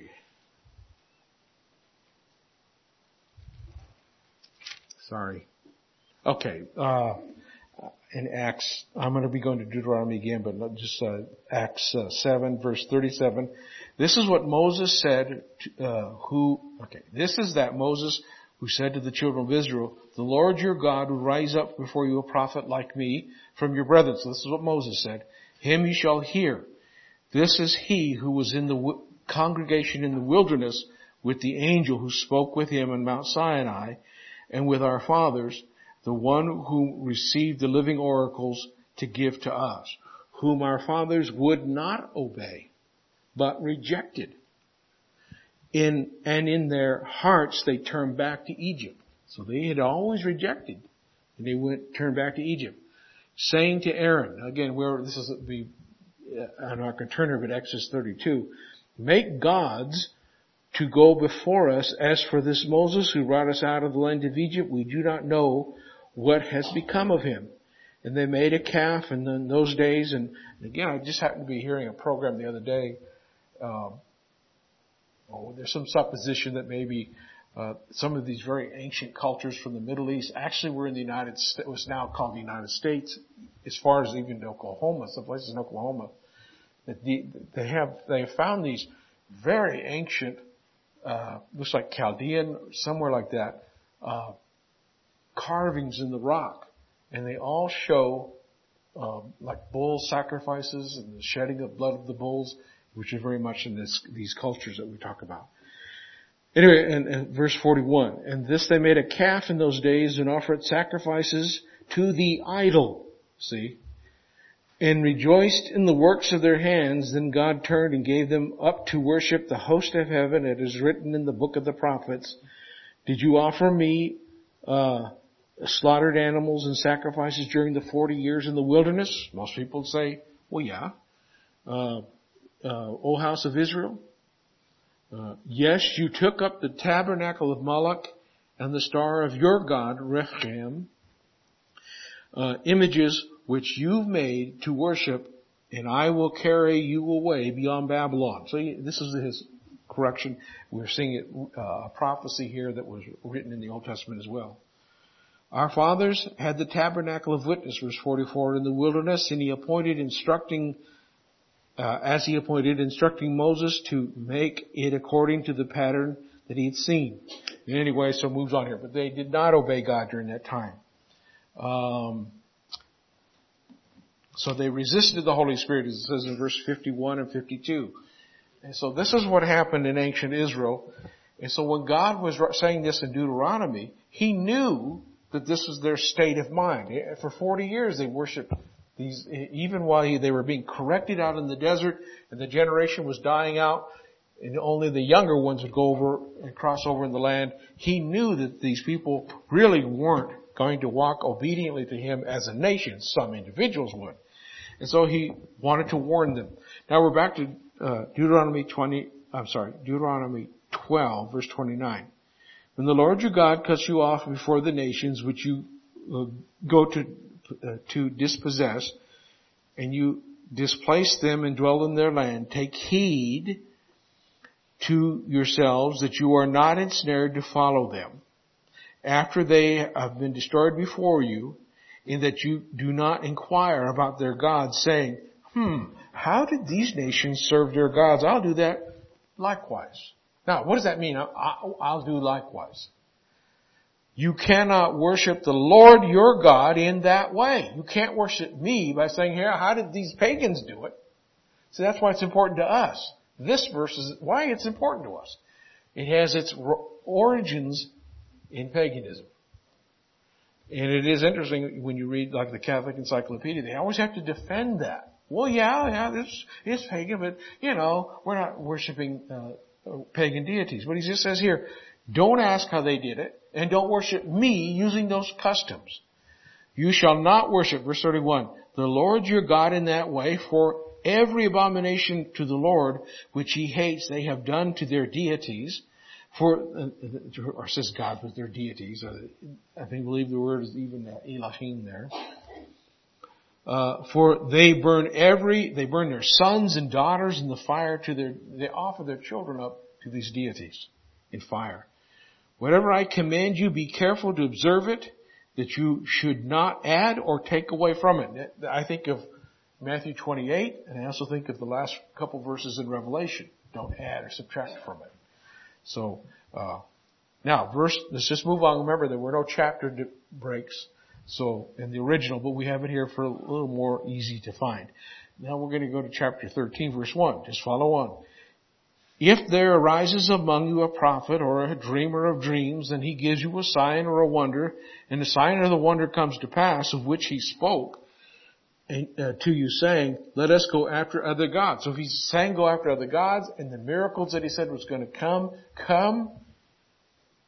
Sorry. Okay. Uh, in Acts, I'm going to be going to Deuteronomy again, but not just uh, Acts uh, seven, verse thirty-seven. This is what Moses said. To, uh, who? Okay. This is that Moses who said to the children of Israel, "The Lord your God will rise up before you a prophet like me from your brethren." So this is what Moses said. "Him you shall hear. This is he who was in the w- congregation in the wilderness with the angel who spoke with him on Mount Sinai, and with our fathers, the one who received the living oracles to give to us, whom our fathers would not obey, but rejected. In, and in their hearts they turned back to Egypt." So they had always rejected. And they went, turned back to Egypt. Saying to Aaron, again, where this is the, I'm not going to turn here, but Exodus thirty-two, make gods to go before us. As for this Moses who brought us out of the land of Egypt, we do not know what has become of him. And they made a calf in those days. And again, I just happened to be hearing a program the other day. Um, oh, there's some supposition that maybe uh, some of these very ancient cultures from the Middle East actually were in the United States, it was now called the United States, as far as even Oklahoma, some places in Oklahoma, that the, they have, they have found these very ancient, uh, looks like Chaldean, somewhere like that, uh, carvings in the rock. And they all show, um, like bull sacrifices and the shedding of blood of the bulls, which is very much in this, these cultures that we talk about. Anyway, and, and verse forty-one, and this they made a calf in those days and offered sacrifices to the idol, see, and rejoiced in the works of their hands. Then God turned and gave them up to worship the host of heaven. It is written in the book of the prophets, did you offer me, uh, slaughtered animals and sacrifices during the forty years in the wilderness? Most people say, well, yeah. Uh, uh, O house of Israel. Uh, yes, you took up the tabernacle of Moloch and the star of your God, Rephaim, uh, images which you've made to worship, and I will carry you away beyond Babylon. So this is his correction. We're seeing it, uh, a prophecy here that was written in the Old Testament as well. Our fathers had the tabernacle of witness, verse forty-four, in the wilderness, and he appointed instructing Uh, as he appointed, instructing Moses to make it according to the pattern that he had seen. And anyway, so it moves on here. But they did not obey God during that time. Um, so they resisted the Holy Spirit, as it says in verse fifty-one and fifty-two. And so this is what happened in ancient Israel. And so when God was saying this in Deuteronomy, he knew that this was their state of mind. For forty years they worshipped these, even while they were being corrected out in the desert and the generation was dying out and only the younger ones would go over and cross over in the land. He knew that these people really weren't going to walk obediently to him as a nation. Some individuals would. And so he wanted to warn them. Now we're back to uh, Deuteronomy twenty, I'm sorry, Deuteronomy twelve, verse twenty-nine. When the Lord your God cuts you off before the nations which you uh, go to Uh, to dispossess, and you displace them and dwell in their land, take heed to yourselves that you are not ensnared to follow them after they have been destroyed before you, in that you do not inquire about their gods, saying, hmm, how did these nations serve their gods? I'll do that likewise. Now, what does that mean? I'll, I'll do likewise. You cannot worship the Lord your God in that way. You can't worship me by saying, here, how did these pagans do it? So that's why it's important to us. This verse is why it's important to us. It has its origins in paganism. And it is interesting when you read like the Catholic Encyclopedia, they always have to defend that. Well, yeah, yeah, this is pagan, but, you know, we're not worshiping uh, pagan deities. But he just says here, don't ask how they did it, and don't worship me using those customs. You shall not worship, verse thirty-one, the Lord your God in that way, for every abomination to the Lord which he hates they have done to their deities. For, or says God with their deities. I think, believe the word is even Elohim there. Uh, for they burn every, they burn their sons and daughters in the fire to their, they offer their children up to these deities in fire. Whatever I command you, be careful to observe it, that you should not add or take away from it. I think of Matthew twenty-eight, and I also think of the last couple verses in Revelation. Don't add or subtract from it. So, uh, now, verse, let's just move on. Remember, there were no chapter breaks, so, in the original, but we have it here for a little more easy to find. Now we're going to go to chapter thirteen, verse one. Just follow on. If there arises among you a prophet or a dreamer of dreams, and he gives you a sign or a wonder, and the sign or the wonder comes to pass of which he spoke uh, to you, saying, let us go after other gods. So if he's saying go after other gods, and the miracles that he said was going to come, come,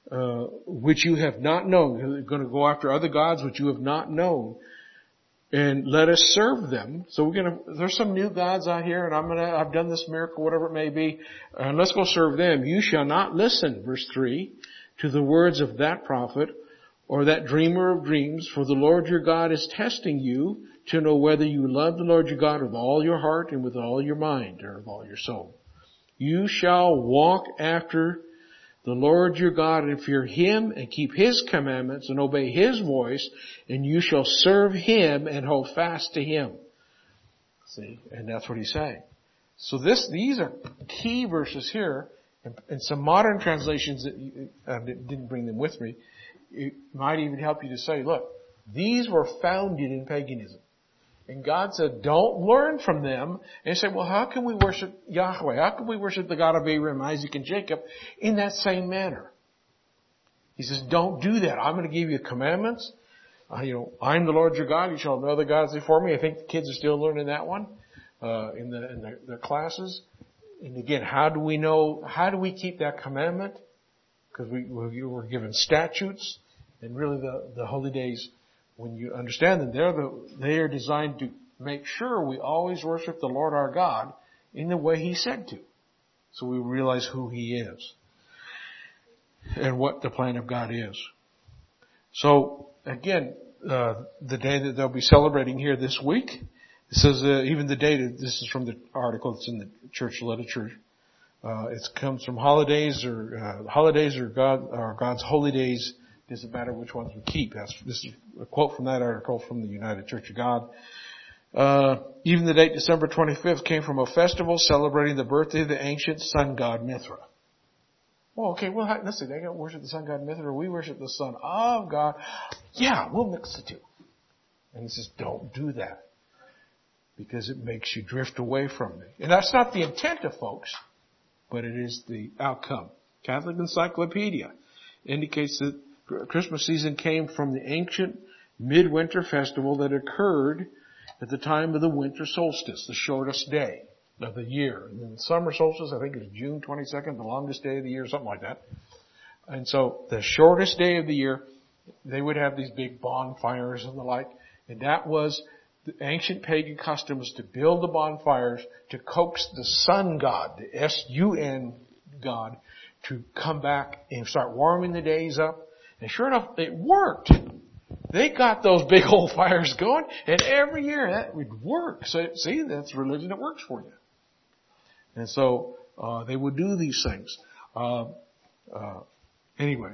uh, which you have not known. You're going to go after other gods which you have not known. And let us serve them. So we're going to, there's some new gods out here and I'm going to, I've done this miracle, whatever it may be. And let's go serve them. You shall not listen, verse three, to the words of that prophet or that dreamer of dreams, for the Lord your God is testing you to know whether you love the Lord your God with all your heart and with all your mind or with all your soul. You shall walk after the Lord your God and fear Him and keep His commandments and obey His voice, and you shall serve Him and hold fast to Him. See, and that's what He's saying. So this, these are key verses here, and, and some modern translations that I didn't bring them with me. It might even help you to say, look, these were founded in paganism. And God said, don't learn from them. And you say, well, how can we worship Yahweh? How can we worship the God of Abraham, Isaac, and Jacob in that same manner? He says, don't do that. I'm going to give you commandments. Uh, you know, I'm the Lord your God. You shall have no other gods before me. I think the kids are still learning that one uh, in the in their, their classes. And again, how do we know? How do we keep that commandment? Because we, we were given statutes, and really the the holy days. When you understand them, they're the, they are designed to make sure we always worship the Lord our God in the way He said to. So we realize who He is and what the plan of God is. So again, uh, the day that they'll be celebrating here this week, it says uh, even the day that this is from the article that's in the church literature. Uh, it comes from holidays or uh, holidays or God or God's holy days. Doesn't matter which ones we keep. That's, this is a quote from that article from the United Church of God. Uh, even the date December twenty-fifth came from a festival celebrating the birthday of the ancient sun god Mithra. Well, okay, well, listen, they don't worship the sun god Mithra. We worship the son of God. Yeah, we'll mix the two. And he says, don't do that. Because it makes you drift away from me. And that's not the intent of folks, but it is the outcome. Catholic Encyclopedia indicates that Christmas season came from the ancient midwinter festival that occurred at the time of the winter solstice, the shortest day of the year. And then the summer solstice, I think it was June twenty-second, the longest day of the year, something like that. And so the shortest day of the year, they would have these big bonfires and the like. And that was the ancient pagan custom, was to build the bonfires to coax the sun god, the S U N god, to come back and start warming the days up. And sure enough, it worked. They got those big old fires going, and every year that would work. So, see, that's religion that works for you. And so, uh, they would do these things. Uh, uh, anyway,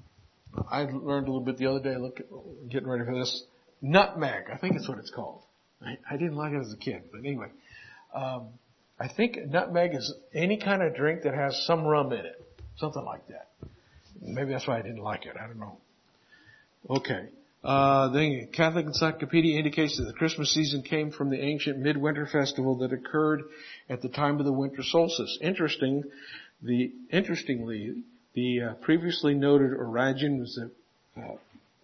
I learned a little bit the other day, look, getting ready for this. Nutmeg, I think it's what it's called. I, I didn't like it as a kid, but anyway. Um, I think nutmeg is any kind of drink that has some rum in it. Something like that. Maybe that's why I didn't like it. I don't know. Okay. Uh, the Catholic Encyclopedia indicates that the Christmas season came from the ancient midwinter festival that occurred at the time of the winter solstice. Interesting, the, interestingly, the uh, previously noted Origen was a, uh,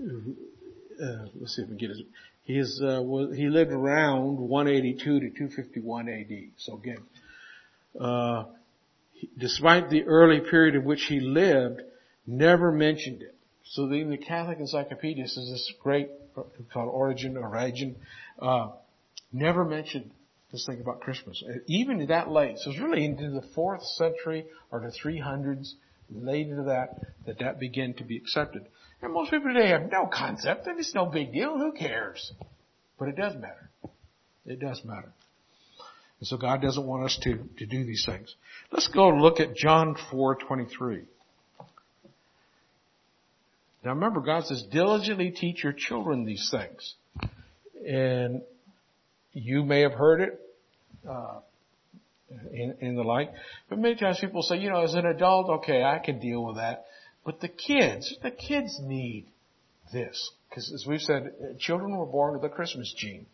uh, let's see if we can get his, his, uh, was, he lived around one eighty-two to two fifty-one A D. So again, uh, despite the early period in which he lived, never mentioned it. So the, the Catholic Encyclopedia says this great, called Origen, Origen, uh, never mentioned this thing about Christmas. Even that late. So it's really into the fourth century or the three hundreds, later that, that that began to be accepted. And most people today have no concept, and it's no big deal, who cares? But it does matter. It does matter. And so God doesn't want us to, to do these things. Let's go look at John four twenty-three. Now remember, God says, diligently teach your children these things. And you may have heard it, uh, in, in the like. But many times people say, you know, as an adult, okay, I can deal with that. But the kids, the kids need this. Because as we've said, children were born with a Christmas gene.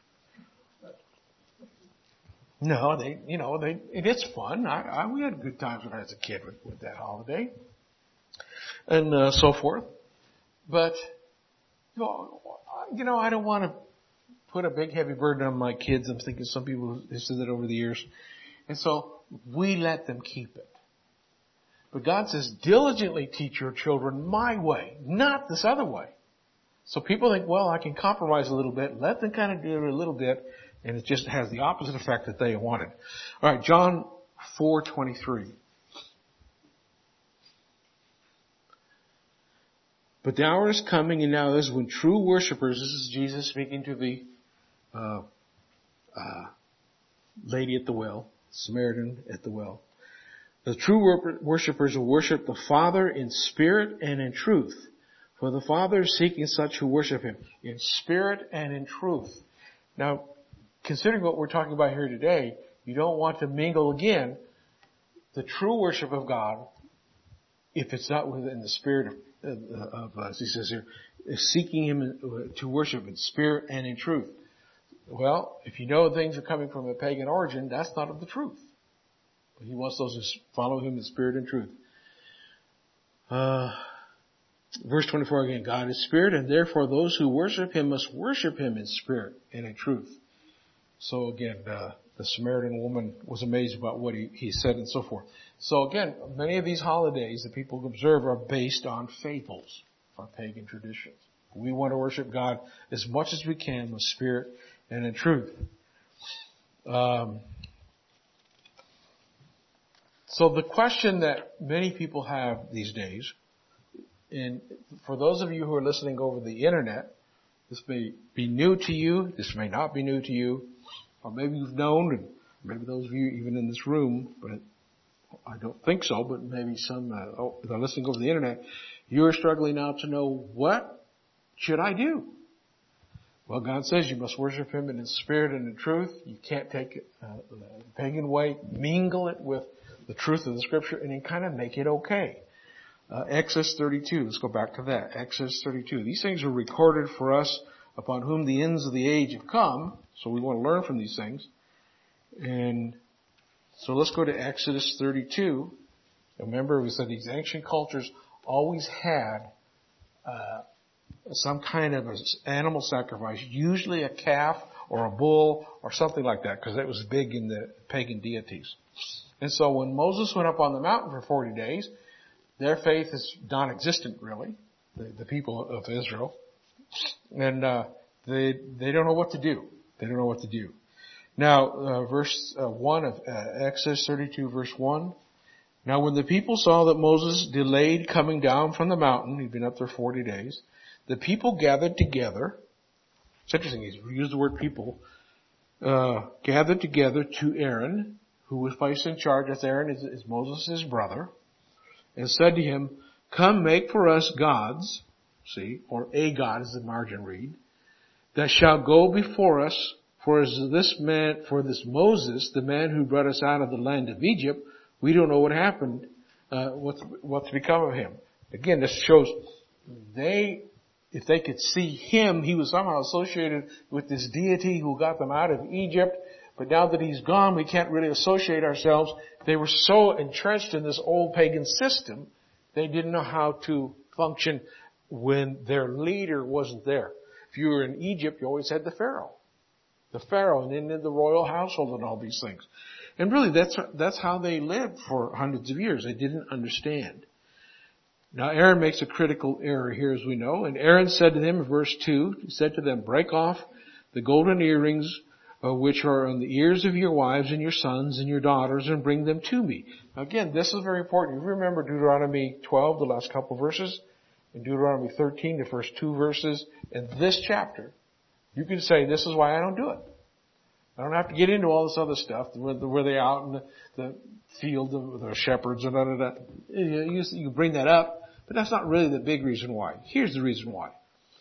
No, they, you know, they, it is fun. I, I, we had good times when I was a kid with, with that holiday. And, uh, so forth. But, you know, I don't want to put a big heavy burden on my kids. I'm thinking some people have said that over the years. And so we let them keep it. But God says, diligently teach your children my way, not this other way. So people think, well, I can compromise a little bit, let them kind of do it a little bit, and it just has the opposite effect that they wanted. All right, John four twenty-three. But the hour is coming, and now is when true worshipers, this is Jesus speaking to the uh, uh, lady at the well, Samaritan at the well. The true worshipers will worship the Father in spirit and in truth. For the Father is seeking such who worship Him in spirit and in truth. Now, considering what we're talking about here today, you don't want to mingle again the true worship of God if it's not within the spirit of, of, of as He says here, seeking Him to worship in spirit and in truth. Well, if you know things are coming from a pagan origin, that's not of the truth. But He wants those who follow Him in spirit and truth. Uh, verse twenty-four again, God is spirit, and therefore those who worship Him must worship Him in spirit and in truth. So again, uh, the Samaritan woman was amazed about what he, he said and so forth. So again, many of these holidays that people observe are based on fables, on pagan traditions. We want to worship God as much as we can with spirit and in truth. Um, so the question that many people have these days, and for those of you who are listening over the internet, this may be new to you, this may not be new to you, or maybe you've known, and maybe those of you even in this room, but I don't think so, but maybe some uh, oh, that are listening over the internet, you're struggling now to know, what should I do? Well, God says you must worship Him in His spirit and in truth. You can't take it uh, the pagan way, mingle it with the truth of the Scripture, and then kind of make it okay. Uh, Exodus thirty-two, let's go back to that. Exodus thirty-two. These things are recorded for us upon whom the ends of the age have come. So we want to learn from these things. And so let's go to Exodus thirty-two. Remember, we said these ancient cultures always had uh, some kind of an animal sacrifice, usually a calf or a bull or something like that, because that was big in the pagan deities. And so when Moses went up on the mountain for forty days, their faith is non-existent, really, the, the people of Israel. And uh, they they don't know what to do. They don't know what to do. Now, uh, verse uh, one of uh, Exodus thirty-two, verse one. Now, when the people saw that Moses delayed coming down from the mountain, he'd been up there forty days, the people gathered together. It's interesting, he's used the word people. Uh, gathered together to Aaron, who was placed in charge, as Aaron is, is Moses' brother, and said to him, "Come, make for us gods," see, or a god as the margin read, "that shall go before us. For as this man, for this Moses, the man who brought us out of the land of Egypt, we don't know what happened, uh, what's, what's become of him." Again, this shows they, if they could see him, he was somehow associated with this deity who got them out of Egypt. But now that he's gone, we can't really associate ourselves. They were so entrenched in this old pagan system, they didn't know how to function when their leader wasn't there. If you were in Egypt, you always had the Pharaoh. The Pharaoh, and then the royal household and all these things. And really, that's that's how they lived for hundreds of years. They didn't understand. Now, Aaron makes a critical error here, as we know. And Aaron said to them, in verse two, he said to them, "Break off the golden earrings uh, which are on the ears of your wives and your sons and your daughters, and bring them to me." Now, again, this is very important. You remember Deuteronomy twelve, the last couple of verses, and Deuteronomy thirteen, the first two verses, in this chapter. You can say, this is why I don't do it. I don't have to get into all this other stuff, where, where they out in the, the field with their shepherds and da da da. You, you bring that up, but that's not really the big reason why. Here's the reason why.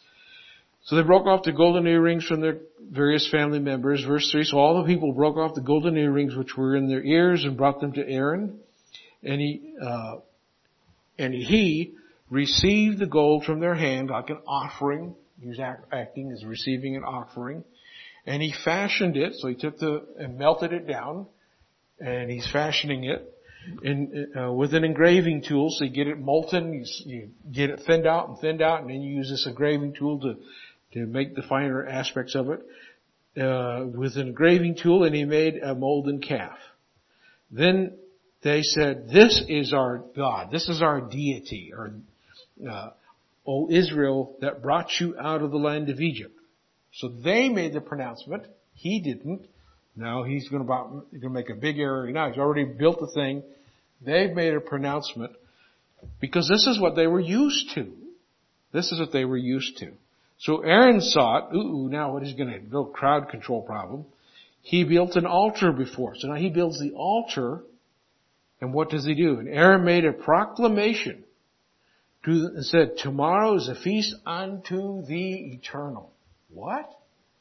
So they broke off the golden earrings from their various family members. Verse three, so all the people broke off the golden earrings which were in their ears and brought them to Aaron. And he, uh, and he received the gold from their hand like an offering. He was act, acting as receiving an offering. And he fashioned it, so he took the, and melted it down, and he's fashioning it in, uh, with an engraving tool, so you get it molten, you, you get it thinned out and thinned out, and then you use this engraving tool to, to make the finer aspects of it, uh, with an engraving tool, and he made a molten calf. Then they said, this is our God. This is our deity. Or, uh, O Israel, that brought you out of the land of Egypt. So they made the pronouncement. He didn't. Now he's going to, about, going to make a big error. Now he's already built the thing. They've made a pronouncement because this is what they were used to. This is what they were used to. So Aaron saw it. Ooh, now what is going to go crowd control problem? He built an altar before. So now he builds the altar. And what does he do? And Aaron made a proclamation to, and said, tomorrow is a feast unto the eternal. What?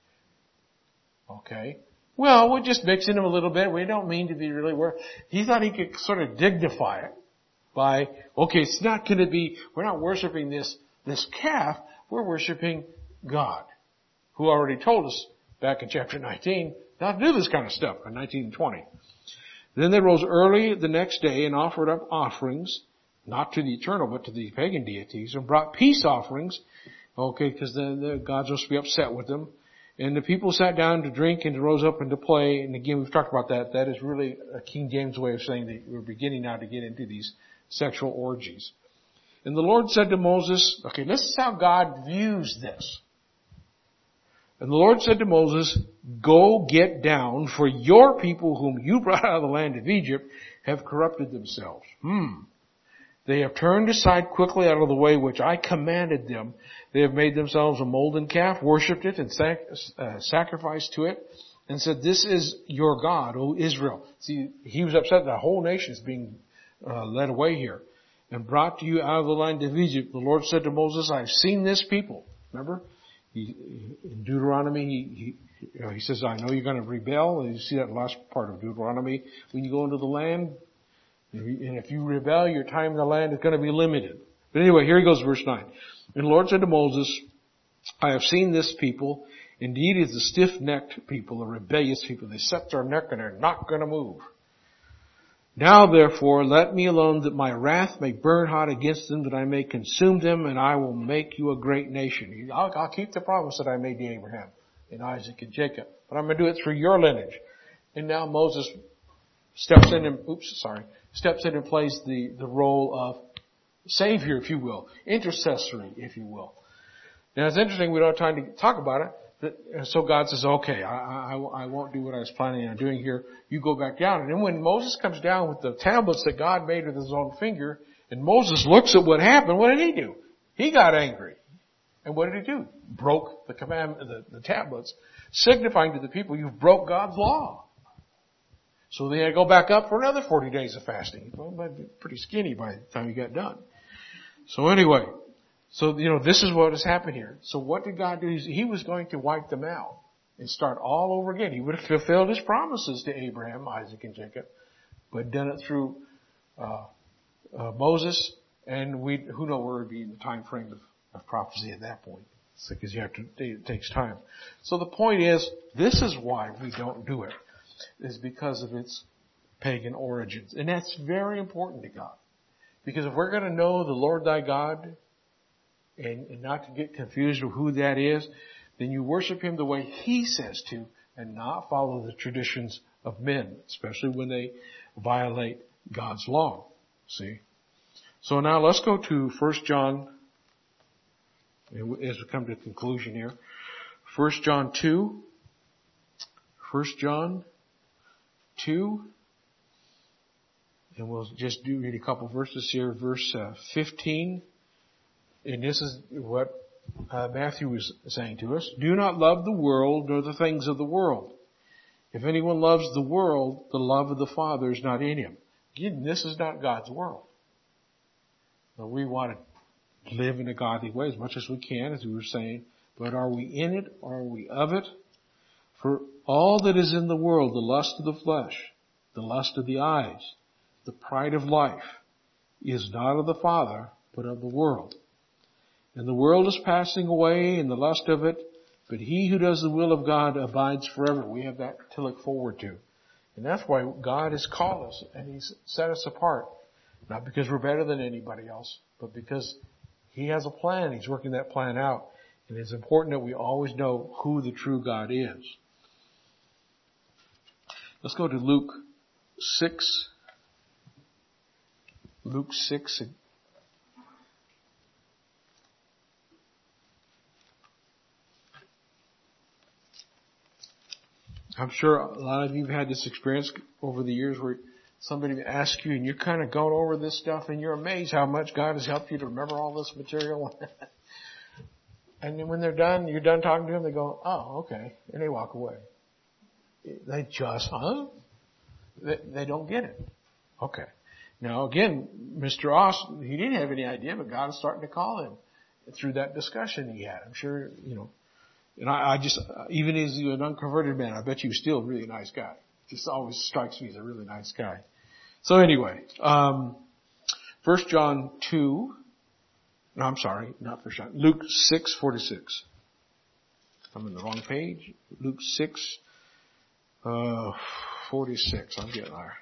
Okay. Well, we're just mixing them a little bit. We don't mean to be really worth. He thought he could sort of dignify it by, okay, it's not going to be, we're not worshiping this, this calf. We're worshiping God, who already told us back in chapter nineteen not to do this kind of stuff in nineteen and twenty. Then they rose early the next day and offered up offerings, not to the eternal, but to the pagan deities, and brought peace offerings. Okay, because then the God's supposed to be upset with them. And the people sat down to drink and rose up and to play. And again, we've talked about that. That is really a King James way of saying that we're beginning now to get into these sexual orgies. And the Lord said to Moses, okay, this is how God views this. And the Lord said to Moses, go get down, for your people whom you brought out of the land of Egypt have corrupted themselves. Hmm. They have turned aside quickly out of the way which I commanded them. They have made themselves a molten calf, worshipped it, and sac- uh, sacrificed to it, and said, this is your God, O Israel. See, he was upset that the whole nation is being uh, led away here. And brought to you out of the land of Egypt. The Lord said to Moses, I've seen this people. Remember? He, in Deuteronomy, he, he, you know, he says, I know you're going to rebel. And you see that last part of Deuteronomy. When you go into the land, and if you rebel, your time in the land is going to be limited. But anyway, here he goes, verse nine. And the Lord said to Moses, I have seen this people. Indeed, it is a stiff-necked people, a rebellious people. They set their neck and they're not going to move. Now, therefore, let me alone that my wrath may burn hot against them, that I may consume them, and I will make you a great nation. I'll, I'll keep the promise that I made to Abraham and Isaac and Jacob, but I'm going to do it through your lineage. And now Moses steps in and, oops, sorry, steps in and plays the, the role of savior, if you will, intercessory, if you will. Now it's interesting, we don't have time to talk about it. That, so God says, okay, I, I, I won't do what I was planning on doing here. You go back down. And then when Moses comes down with the tablets that God made with his own finger, and Moses looks at what happened, what did he do? He got angry. And what did he do? Broke the commandment, the, the tablets, signifying to the people, you've broke God's law. So they had to go back up for another forty days of fasting. Well, pretty skinny by the time he got done. So anyway, so, you know, this is what has happened here. So what did God do? He was going to wipe them out and start all over again. He would have fulfilled his promises to Abraham, Isaac, and Jacob, but done it through uh, uh Moses, and we who knows where it would be in the time frame of, of prophecy at that point. So, because you have to, it takes time. So the point is, this is why we don't do it, is because of its pagan origins. And that's very important to God. Because if we're going to know the Lord thy God, and, and not to get confused with who that is, then you worship him the way he says to, and not follow the traditions of men, especially when they violate God's law. See? So now let's go to First John, as we come to a conclusion here. First John two. First John two. And we'll just do read a couple verses here. Verse uh, fifteen. And this is what uh, Matthew was saying to us. Do not love the world nor the things of the world. If anyone loves the world, the love of the Father is not in him. Again, this is not God's world. Now, we want to live in a godly way as much as we can, as we were saying. But are we in it or are we of it? For all that is in the world, the lust of the flesh, the lust of the eyes, the pride of life, is not of the Father, but of the world. And the world is passing away and the lust of it, but he who does the will of God abides forever. We have that to look forward to. And that's why God has called us and he's set us apart. Not because we're better than anybody else, but because he has a plan. He's working that plan out. And it's important that we always know who the true God is. Let's go to Luke six. Luke six. I'm sure a lot of you have had this experience over the years where somebody asks you and you're kind of going over this stuff and you're amazed how much God has helped you to remember all this material. And then when they're done, you're done talking to them, they go, oh, okay. And they walk away. They just, huh? They, they don't get it. Okay. Now again, Mister Austin, he didn't have any idea, but God is starting to call him through that discussion he had. I'm sure, you know, and I, I just, even as an unconverted man, I bet you was still a really nice guy. Just always strikes me as a really nice guy. So anyway, um, First John two, no, I'm sorry, not First John, Luke six forty-six. I'm in the wrong page. Luke six, uh, forty-six. I'm getting there.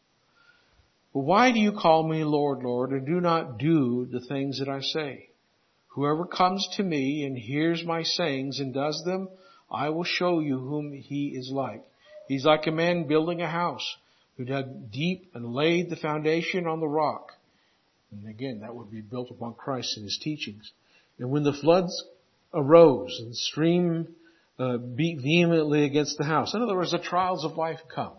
But why do you call me Lord, Lord, and do not do the things that I say? Whoever comes to me and hears my sayings and does them, I will show you whom he is like. He's like a man building a house who dug deep and laid the foundation on the rock. And again, that would be built upon Christ and his teachings. And when the floods arose and the stream uh, beat vehemently against the house, in other words, the trials of life come,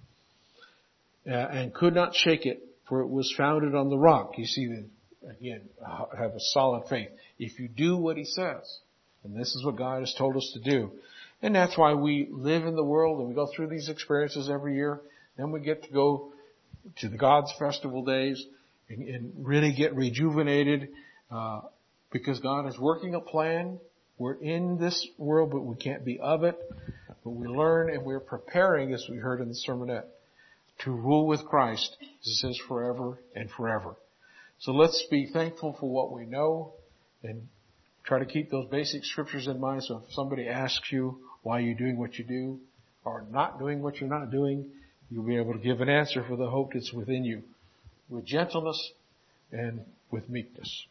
uh, and could not shake it, for it was founded on the rock. You see, the Again, have a solid faith. If you do what he says, and this is what God has told us to do, and that's why we live in the world and we go through these experiences every year. Then we get to go to the God's festival days and, and really get rejuvenated, uh, because God is working a plan. We're in this world, but we can't be of it. But we learn and we're preparing, as we heard in the sermonette, to rule with Christ, as it says, forever and forever. So let's be thankful for what we know and try to keep those basic scriptures in mind. So if somebody asks you why you're doing what you do or not doing what you're not doing, you'll be able to give an answer for the hope that's within you with gentleness and with meekness.